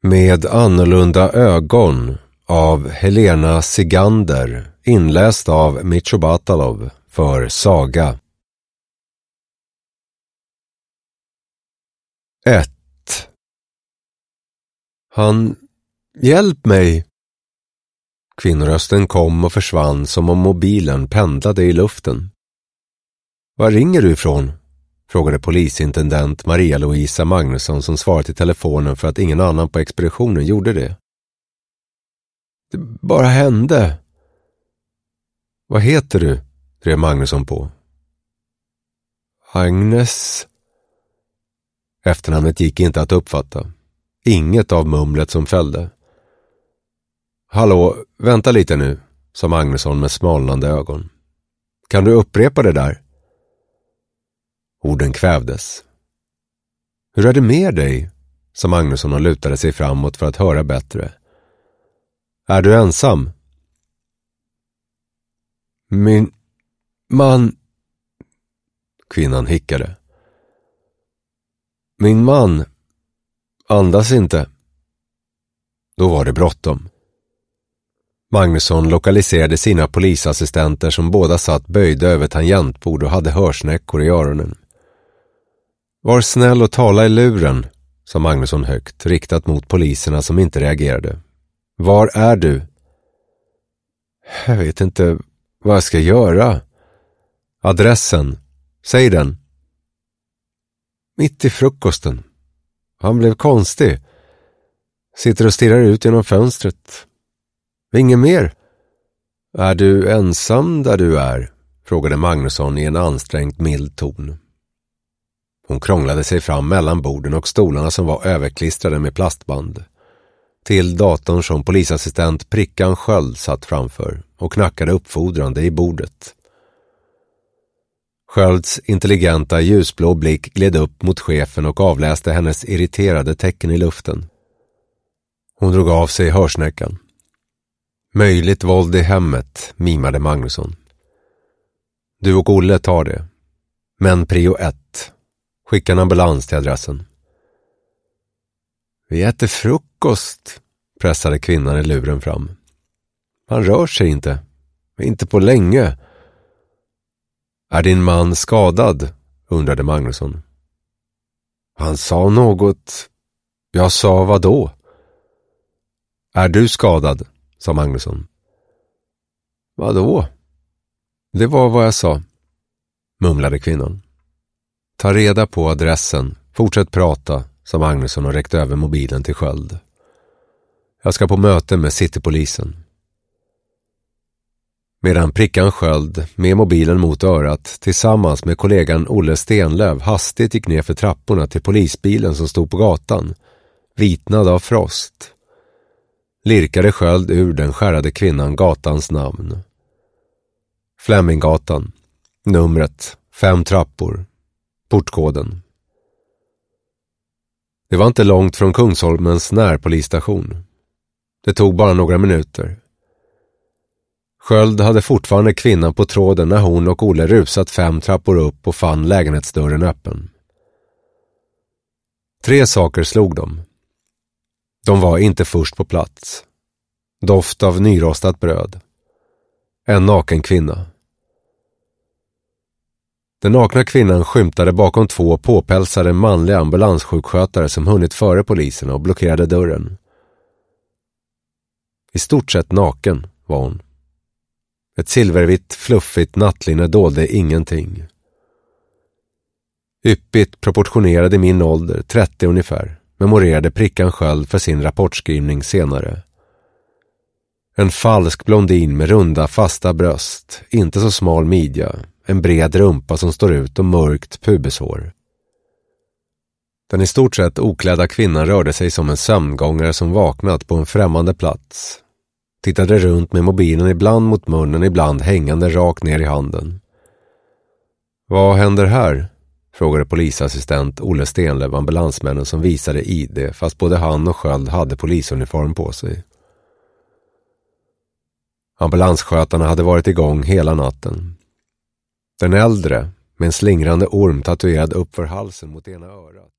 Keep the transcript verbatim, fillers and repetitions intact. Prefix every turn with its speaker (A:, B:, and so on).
A: Med annorlunda ögon av Helena Sigander, inläst av Micho Batalov för Saga. ett. Han, hjälp mig! Kvinnorösten kom och försvann som om mobilen pendlade i luften. Var ringer du ifrån? Frågade polisintendent Maria-Louisa Magnusson som svarade i telefonen för att ingen annan på expeditionen gjorde det. Det bara hände. Vad heter du? Drev Magnusson på. Agnes. Efternamnet gick inte att uppfatta. Inget av mumlet som följde. Hallå, vänta lite nu, sa Magnusson med smalnande ögon. Kan du upprepa det där? Orden kvävdes. Hur är det med dig? Sa Magnusson och lutade sig framåt för att höra bättre. Är du ensam? Min man... Kvinnan hickade. Min man... Andas inte. Då var det bråttom. Magnusson lokaliserade sina polisassistenter som båda satt böjda över tangentbord och hade hörsnäckor i öronen. Var snäll och tala i luren, sa Magnusson högt, riktat mot poliserna som inte reagerade. Var är du? Jag vet inte vad jag ska göra. Adressen. Säg den. Mitt i frukosten. Han blev konstig. Sitter och stirrar ut genom fönstret. Ingen mer? Är du ensam där du är? Frågade Magnusson i en ansträngt mild ton. Hon krånglade sig fram mellan borden och stolarna som var överklistrade med plastband. Till datorn som polisassistent Prickan Sköld satt framför och knackade uppfordrande i bordet. Skölds intelligenta ljusblå blick gled upp mot chefen och avläste hennes irriterade tecken i luften. Hon drog av sig hörsnäckan. Möjligt våld i hemmet, mimade Magnusson. Du och Olle tar det. Men prio ett. Skicka en ambulans till adressen. Vi äter frukost, pressade kvinnan i luren fram. Han rör sig inte. Inte på länge. Är din man skadad? Undrade Magnusson. Han sa något. Jag sa vad då? Är du skadad? Sa Magnusson. Vad då? Det var vad jag sa, mumlade kvinnan. Ta reda på adressen. Fortsätt prata, sa Magnusson och räckte över mobilen till Sköld. Jag ska på möte med citypolisen. Medan Prickan Sköld med mobilen mot örat tillsammans med kollegan Olle Stenlöv hastigt gick ner för trapporna till polisbilen som stod på gatan, vitnad av frost, lirkade Sköld ur den skärrade kvinnan gatans namn. Fleminggatan, numret, fem trappor, portkoden. Det var inte långt från Kungsholmens närpolisstation. Det tog bara några minuter. Sköld hade fortfarande kvinnan på tråden när hon och Olle rusat fem trappor upp och fann lägenhetsdörren öppen. Tre saker slog dem. De var inte först på plats. Doft av nyrostat bröd. En naken kvinna. Den nakna kvinnan skymtade bakom två påpälsade manliga ambulanssjukskötare som hunnit före poliserna och blockerade dörren. I stort sett naken var hon. Ett silvervitt, fluffigt nattlinne dolde ingenting. Yppigt proportionerad i min ålder, trettio ungefär, memorerade Prickan Sköld för sin rapportskrivning senare. En falsk blondin med runda, fasta bröst, inte så smal midja, en bred rumpa som står ut och mörkt pubeshår. Den i stort sett oklädda kvinnan rörde sig som en sömngångare som vaknat på en främmande plats. Tittade runt med mobilen ibland mot munnen, ibland hängande rakt ner i handen. Vad händer här? Frågade polisassistent Olle Stenlöv ambulansmännen som visade I D fast både han och Sköld hade polisuniform på sig. Ambulansskötarna hade varit igång hela natten. Den äldre, med en slingrande orm tatuerad upp för halsen mot ena örat.